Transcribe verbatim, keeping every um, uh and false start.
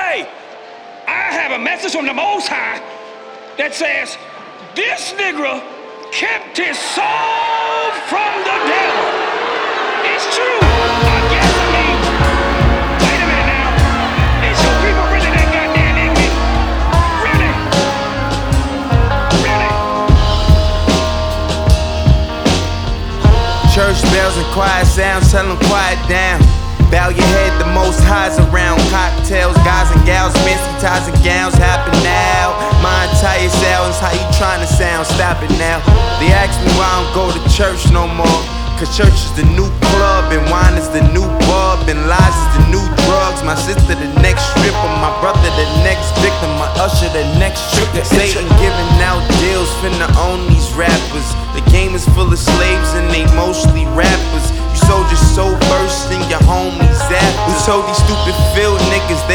Hey, I have a message from the Most High that says, this nigga kept his soul from the devil. It's true. I guess, I mean, wait a minute now. Is your people really that goddamn ignorant? Really? Really? Church bells and quiet sounds, tell them quiet down. Bow your head, the Most High's around. Cocktails, guys and gals, fancy ties and gowns happen now. My entire sounds, how you trying to sound? Stop it now. They ask me why I don't go to church no more. Cause church is the new club, and wine is the new bub, and lies is the new drugs. My sister the next stripper, my brother the next victim, my usher the next trigger. Satan giving out deals, finna own these rappers. The game is full of slaves and they mostly rappers. You soldiers so versed in your homies' app. Who told these stupid field niggas they